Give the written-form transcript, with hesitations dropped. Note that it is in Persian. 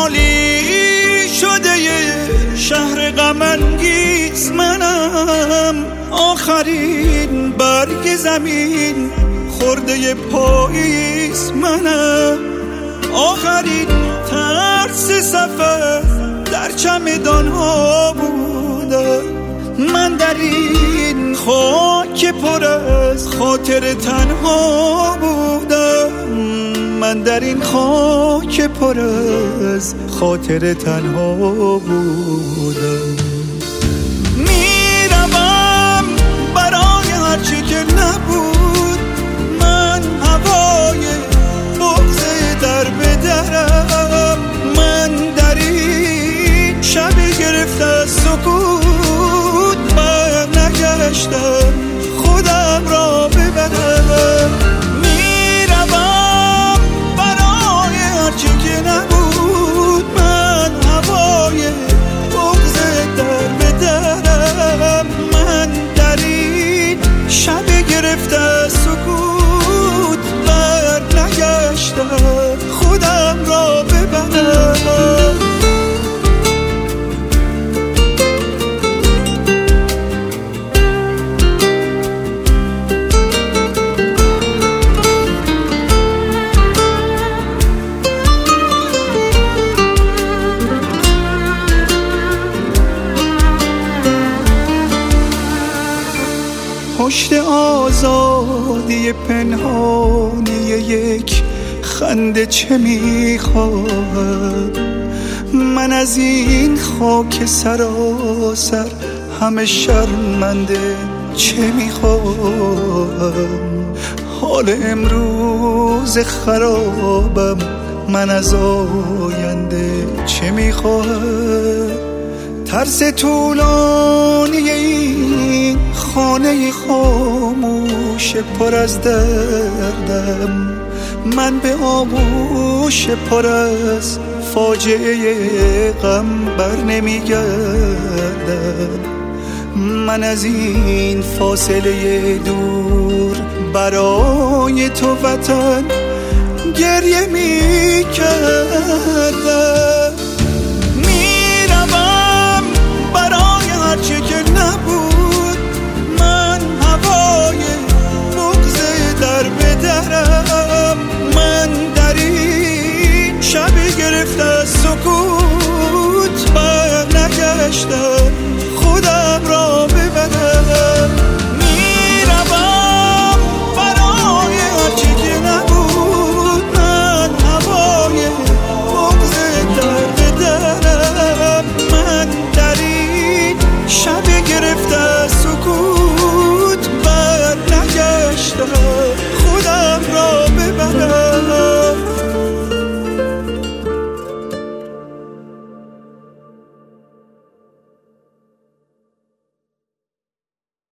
خالی شده شهر غم انگیز منم، آخرین برگ زمین خورده پاییز منم، آخرین ترس سفر در چمدان ها بودم. من در این خاک پر از خاطر تنها بودم، من در این خاک پر از خاطر تنها بودم. میروم برای هرچی که نبود، من هوای بغض در به درم، من در این شب گرفته از سکوت بر نگشتم خودم را ببرم. میروم برای هرچی که نبود، من هوای بغض در به درم، من در این شب گرفته از سکوت بر نگشتم خودم را ببرم. پشت آزادی پنهانی یک خنده چه میخواهم؟ من از این خاک سراسر همه شرمنده چه میخواهم؟ حال امروز خرابم، من از آینده چه میخواهم؟ ترس طولانی این خانه خاموش پر از دردم، من به آغوش پر از فاجعه غم بر نمیگردم. من از این فاصله دور برای تو وطن گریه میکردم. میروم برای هرچی که نبود، من هوای بغض در به درم، من در این شب گرفته از سکوت بر نگشتم خودم را